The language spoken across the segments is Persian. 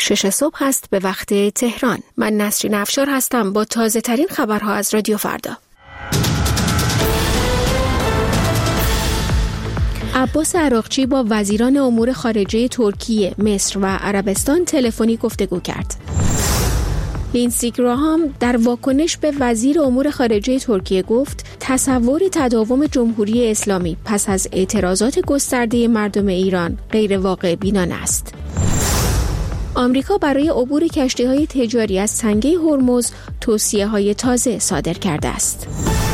6 صبح است به وقت تهران. من نسرین افشار هستم با تازه ترین خبرها از رادیو فردا. عباس عراقچی با وزیران امور خارجه ترکیه، مصر و عربستان تلفنی گفتگو کرد. لیندزی گراهام در واکنش به وزیر امور خارجه ترکیه گفت تصور تداوم جمهوری اسلامی پس از اعتراضات گسترده مردم ایران غیر واقع بینانه است. آمریکا برای عبور کشتی‌های تجاری از تنگه هرمز توصیه‌های تازه صادر کرده است.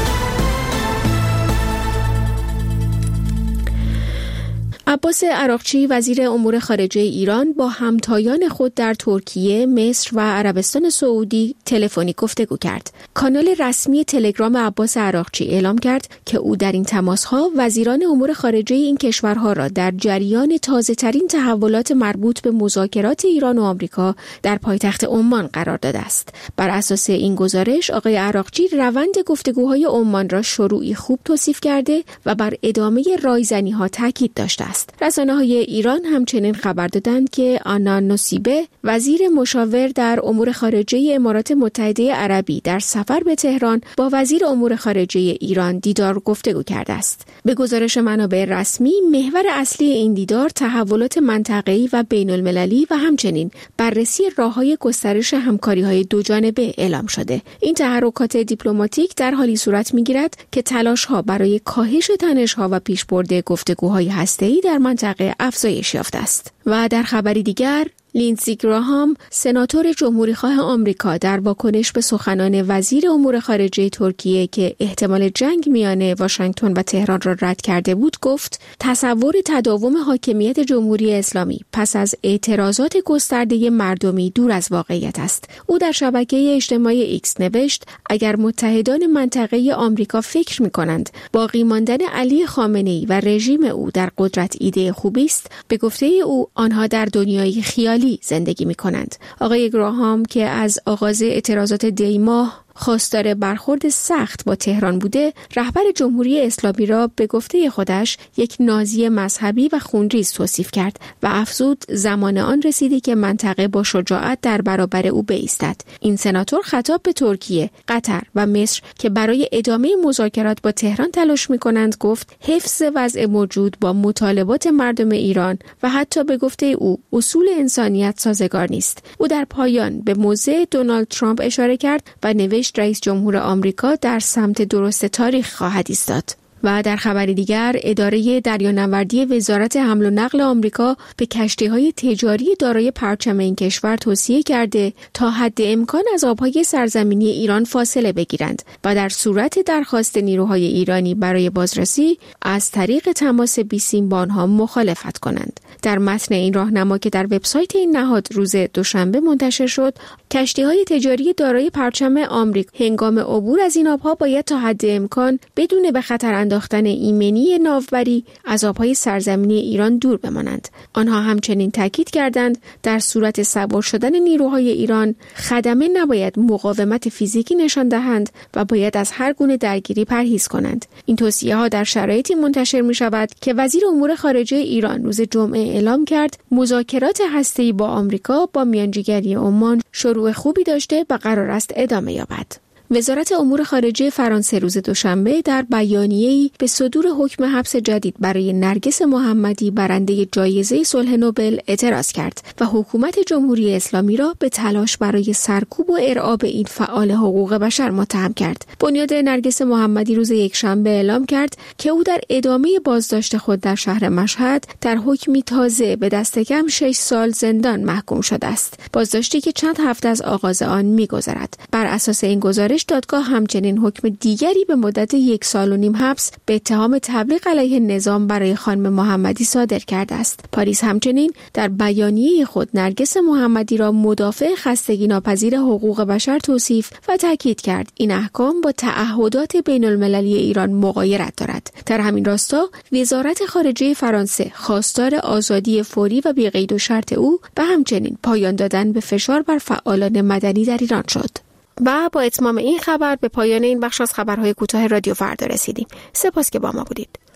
عباس عراقچی وزیر امور خارجه ایران با همتایان خود در ترکیه، مصر و عربستان سعودی تلفنی گفتگو کرد. کانال رسمی تلگرام عباس عراقچی اعلام کرد که او در این تماس‌ها وزیران امور خارجه این کشورها را در جریان تازه‌ترین تحولات مربوط به مذاکرات ایران و آمریکا در پایتخت عمان قرار داده است. بر اساس این گزارش آقای عراقچی روند گفتگوهای عمان را شروعی خوب توصیف کرده و بر ادامه رایزنی‌ها تاکید داشته است. رسانه‌های ایران همچنین خبر دادند که آنا نصیبه وزیر مشاور در امور خارجه امارات متحده عربی در سفر به تهران با وزیر امور خارجه ایران دیدار گفتگو کرده است. به گزارش منابع رسمی محور اصلی این دیدار تحولات منطقه‌ای و بین‌المللی و همچنین بررسی راه‌های گسترش همکاری‌های دوجانبه اعلام شده. این تحرکات دیپلماتیک در حالی صورت می‌گیرد که تلاش‌ها برای کاهش تنش‌ها و پیشبرد گفتگوهای هسته‌ای در منطقه افزایش یافته است. و در خبری دیگر لیندزی گراهام سناتور جمهوری‌خواه آمریکا در واکنش به سخنان وزیر امور خارجه ترکیه که احتمال جنگ میان واشنگتن و تهران را رد کرده بود گفت تصور تداوم حاکمیت جمهوری اسلامی پس از اعتراضات گسترده مردمی دور از واقعیت است. او در شبکه اجتماعی ایکس نوشت اگر متحدان منطقه آمریکا فکر می‌کنند باقی ماندن علی خامنه‌ای و رژیم او در قدرت ایده خوبی است، به گفته او آنها در دنیای خیالی زندگی می کنند. آقای گراهام که از آغاز اعتراضات دی ماه خواستار برخورد سخت با تهران بوده، رهبر جمهوری اسلامی را به گفته خودش یک نازی مذهبی و خونریز توصیف کرد و افزود زمان آن رسیده که منطقه با شجاعت در برابر او بایستد. این سناتور خطاب به ترکیه، قطر و مصر که برای ادامه مذاکرات با تهران تلاش می‌کنند گفت حفظ وضع موجود با مطالبات مردم ایران و حتی به گفته او اصول انسانیت سازگار نیست. او در پایان به موضع دونالد ترامپ اشاره کرد و نوشت رئیس جمهور آمریکا در سمت درست تاریخ خواهد ایستاد. و در خبری دیگر اداره دریانوردی وزارت حمل و نقل آمریکا به کشتی‌های تجاری دارای پرچم این کشور توصیه کرده تا حد امکان از آب‌های سرزمینی ایران فاصله بگیرند و در صورت درخواست نیروهای ایرانی برای بازرسی از طریق تماس بیسیم با آنها مخالفت کنند. در متن این راهنما که در وبسایت این نهاد روز دوشنبه منتشر شد، کشتی‌های تجاری دارای پرچم آمریکا هنگام عبور از این آب‌ها باید تا حد امکان بدون به خطر انداختن ایمنی ناوبری از آب‌های سرزمینی ایران دور بمانند. آنها همچنین تاکید کردند در صورت سوار شدن نیروهای ایران خدمه نباید مقاومت فیزیکی نشان دهند و باید از هر گونه درگیری پرهیز کنند. این توصیه‌ها در شرایطی منتشر می‌شود که وزیر امور خارجه ایران روز جمعه اعلام کرد مذاکرات هسته‌ای با آمریکا با میانجیگری عمان شروع خوبی داشته و قرار است ادامه یابد. وزارت امور خارجه فرانسه روز دوشنبه در بیانیه‌ای به صدور حکم حبس جدید برای نرگس محمدی برنده جایزه صلح نوبل اعتراض کرد و حکومت جمهوری اسلامی را به تلاش برای سرکوب و ارعاب این فعال حقوق بشر متهم کرد. بنیاد نرگس محمدی روز یکشنبه اعلام کرد که او در ادامه بازداشت خود در شهر مشهد در حکمی تازه به دست کم 6 سال زندان محکوم شده است. بازداشتی که چند هفته از آغاز آن می‌گذرد. بر اساس این گزارش دادگاه همچنین حکم دیگری به مدت 1.5 سال حبس به اتهام تبلیغ علیه نظام برای خانم محمدی صادر کرده است. پاریس همچنین در بیانیه خود نرگس محمدی را مدافع خستگی ناپذیر حقوق بشر توصیف و تاکید کرد این احکام با تعهدات بین‌المللی ایران مغایرت دارد. در همین راستا وزارت خارجه فرانسه خواستار آزادی فوری و بی‌قید و شرط او و همچنین پایان دادن به فشار بر فعالان مدنی در ایران شد. و با اتمام این خبر به پایان این بخش از خبرهای کوتاه رادیو فردا رسیدیم. سپاس که با ما بودید.